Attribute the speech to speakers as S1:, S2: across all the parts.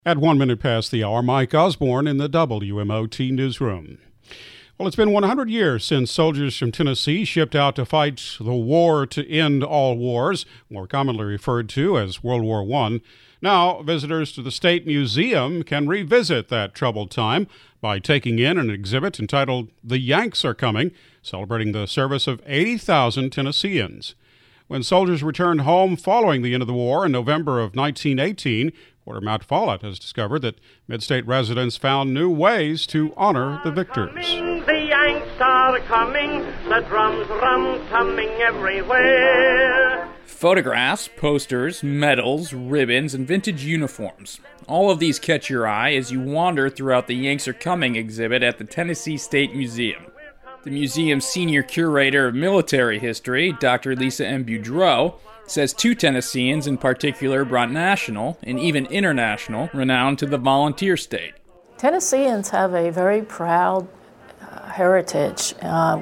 S1: At 1 minute past the hour, Mike Osborne in the WMOT newsroom. Well, it's been 100 years since soldiers from Tennessee shipped out to fight the war to end all wars, more commonly referred to as World War I. Now, visitors to the State Museum can revisit that troubled time by taking in an exhibit entitled The Yanks Are Coming, celebrating the service of 80,000 Tennesseans. When soldiers returned home following the end of the war in November of 1918, Porter Matt Follett has discovered that Mid-State residents found new ways to honor the victors.
S2: The Yanks are coming, the drums coming everywhere.
S3: Photographs, posters, medals, ribbons, and vintage uniforms. All of these catch your eye as you wander throughout the Yanks Are Coming exhibit at the Tennessee State Museum. The museum's senior curator of military history, Dr. Lisa M. Boudreau, says two Tennesseans in particular brought national and even international renown to the volunteer state.
S4: Tennesseans have a very proud heritage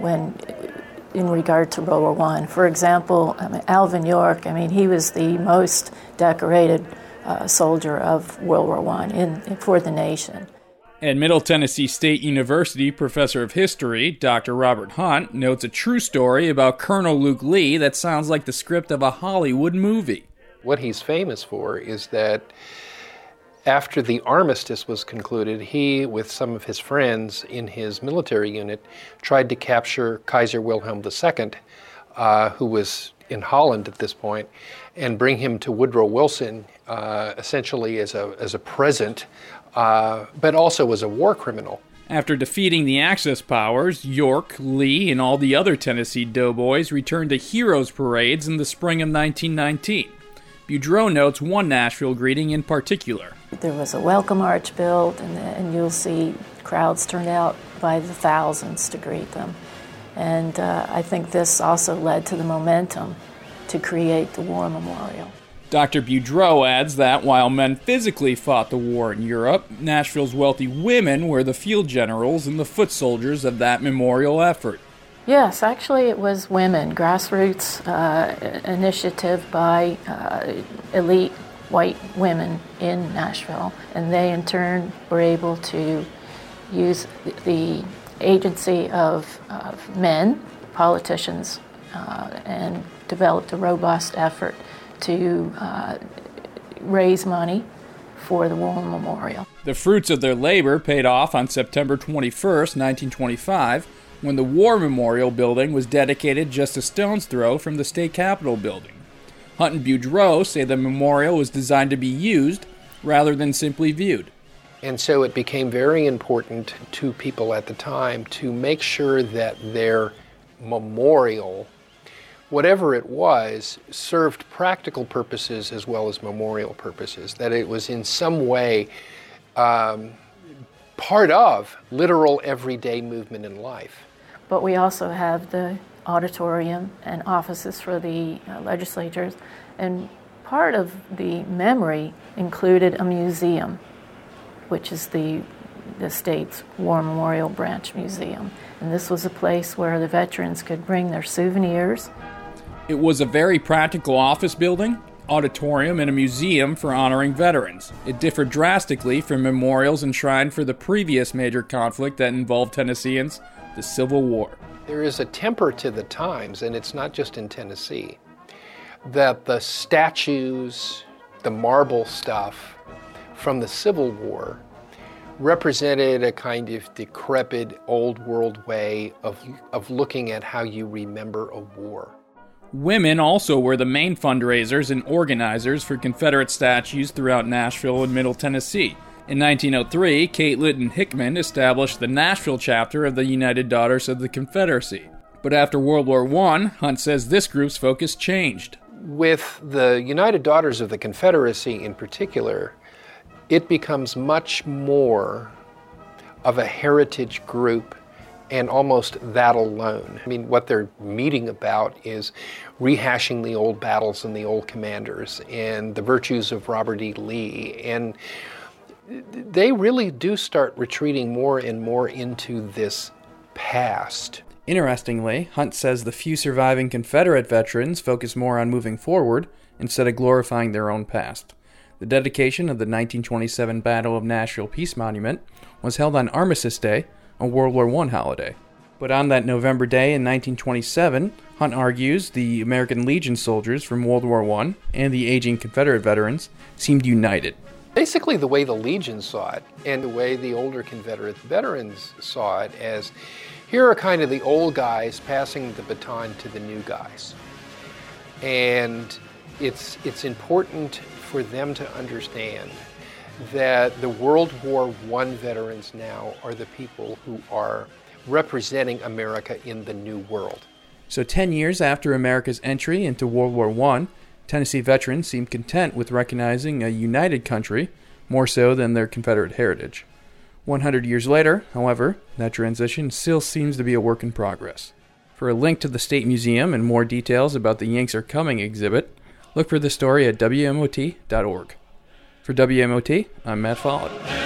S4: in regard to World War I. For example, Alvin York, he was the most decorated soldier of World War I for the nation.
S3: At Middle Tennessee State University professor of history, Dr. Robert Hunt, notes a true story about Colonel Luke Lee that sounds like the script of a Hollywood movie.
S5: What he's famous for is that after the armistice was concluded, he, with some of his friends in his military unit, tried to capture Kaiser Wilhelm II, who was in Holland at this point, and bring him to Woodrow Wilson, essentially as a present, but also as a war criminal.
S3: After defeating the Axis powers, York, Lee, and all the other Tennessee doughboys returned to heroes' parades in the spring of 1919. Boudreau notes one Nashville greeting in particular.
S4: There was a welcome arch built, and you'll see crowds turned out by the thousands to greet them. And I think this also led to the momentum to create the War Memorial.
S3: Dr. Boudreau adds that while men physically fought the war in Europe, Nashville's wealthy women were the field generals and the foot soldiers of that memorial effort.
S4: Yes, actually it was women, grassroots initiative by elite white women in Nashville, and they in turn were able to use the agency of men, politicians, and developed a robust effort to raise money for the War Memorial.
S3: The fruits of their labor paid off on September 21st, 1925, when the War Memorial building was dedicated just a stone's throw from the state capitol building. Hunt and Boudreau say the memorial was designed to be used rather than simply viewed.
S5: And so it became very important to people at the time to make sure that their memorial, whatever it was, served practical purposes as well as memorial purposes, that it was in some way part of literal everyday movement in life.
S4: But we also have the auditorium and offices for the legislatures, and part of the memory included a museum, which is the state's War Memorial Branch Museum. And this was a place where the veterans could bring their souvenirs.
S3: It was a very practical office building, auditorium, and a museum for honoring veterans. It differed drastically from memorials enshrined for the previous major conflict that involved Tennesseans, the Civil War.
S5: There is a temper to the times, and it's not just in Tennessee, that the statues, the marble stuff from the Civil War represented a kind of decrepit, old world way of looking at how you remember a war.
S3: Women also were the main fundraisers and organizers for Confederate statues throughout Nashville and Middle Tennessee. In 1903, Kate Lytton Hickman established the Nashville chapter of the United Daughters of the Confederacy. But after World War I, Hunt says this group's focus changed.
S5: With the United Daughters of the Confederacy in particular, it becomes much more of a heritage group and almost that alone. What they're meeting about is rehashing the old battles and the old commanders and the virtues of Robert E. Lee. And they really do start retreating more and more into this past.
S3: Interestingly, Hunt says the few surviving Confederate veterans focus more on moving forward instead of glorifying their own past. The dedication of the 1927 Battle of Nashville Peace Monument was held on Armistice Day, a World War I holiday. But on that November day in 1927, Hunt argues the American Legion soldiers from World War I and the aging Confederate veterans seemed united.
S5: Basically, the way the Legion saw it and the way the older Confederate veterans saw it as, here are kind of the old guys passing the baton to the new guys. And it's important for them to understand that the World War I veterans now are the people who are representing America in the new world.
S3: So 10 years after America's entry into World War I, Tennessee veterans seemed content with recognizing a united country more so than their Confederate heritage. 100 years later, however, that transition still seems to be a work in progress. For a link to the State Museum and more details about the Yanks Are Coming exhibit, look for the story at WMOT.org. For WMOT, I'm Matt Follett.